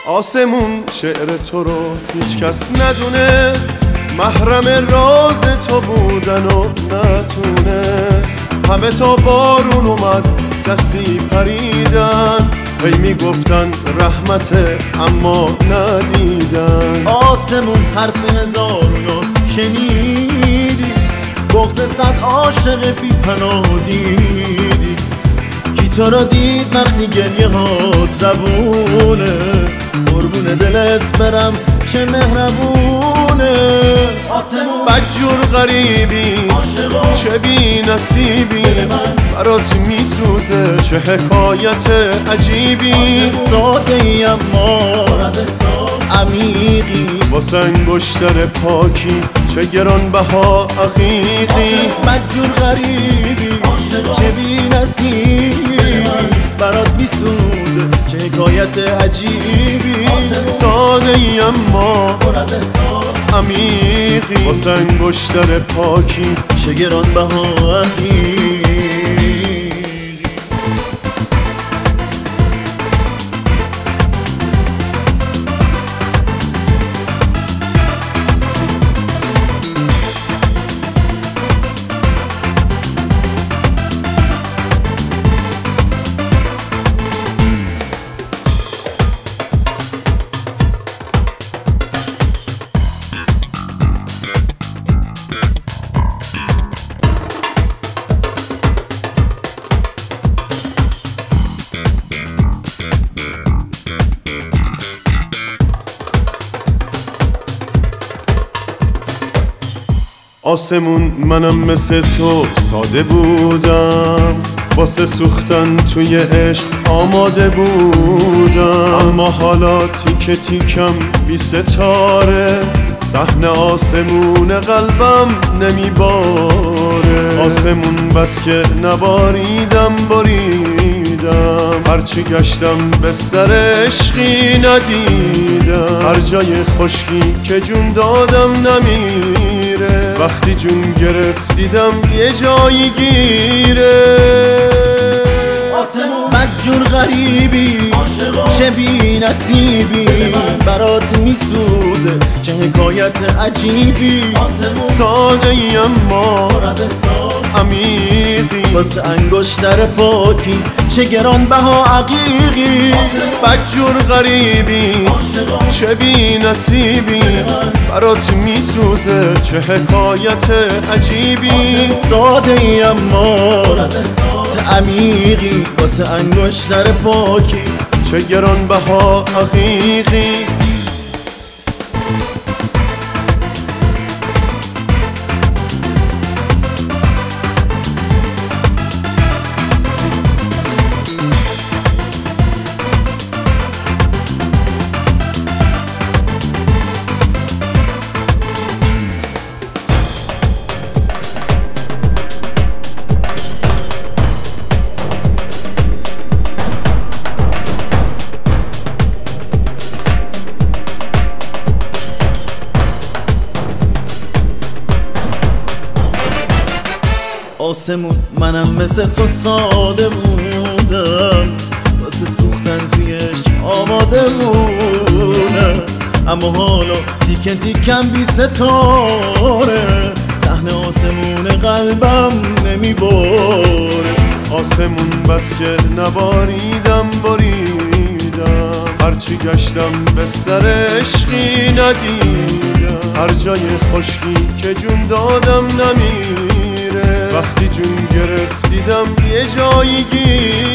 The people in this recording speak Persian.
آسمون شعر تو رو هیچ کس ندونست، محرم راز تو بودن و نتونست. همه تا بارون اومد دستی پریدن، هی میگفتن رحمته اما ندیدن. آسمون حرف هزارونو شنیدی، بغض صد عاشق بی پناه دیدی. کی تو را دید وقتی گریه هات روونه، قربون دلت برم چه مهربونه. آسمون بدجور غریبی چه بی نصیبی، برات میسوزه چه حکایت عجیبی. ساده ای اما عمیقی، واسه انگشتر پاکی چه گرانبها عقیقی. بدجور غریبی چه بی نصیبی، برات میسوزه چه حکایت عجیبی. ساده ای اما عمیقی، واسه انگشتر پاکی چه گرانبها عقیقی. آسمون منم مثل تو ساده بودم، واسه سوختن توی عشق آماده بودم. اما حالا تیکه تیکم بی ستاره، صحن آسمون قلبم نمیباره. آسمون بس که نباریدم بریدم، هرچی گشتم بستر عشقی ندیدم. هر جای خشکی که جون دادم نمیره، وقتی جون گرفت دیدم یه جایی گیره. بدجور غریبی چه بی نصیبی، برات میسوزه چه حکایت عجیبی. ساده ای اما عمیقی، واسه انگشتر پاکی چه گرانبها عقیقی. بدجور غریبی چه بی نصیبی، برات میسوزه چه حکایت عجیبی. ساده ای اما عمیقی، واسه انگشتر پاکی چه گرانبها عقیقی. آسمون منم مثل تو ساده بودم، واسه سوختن توی عشق آماده بودم. اما حالا تیکه تیکم بی ستاره، صحن آسمون قلبم نمیباره. آسمون بس که نباریدم بریدم، هرچی گشتم بستر عشقی ندیدم. هر جای خشکی که جون دادم نمیره، وقتی جون گرفت دیدم یه جایی گیر.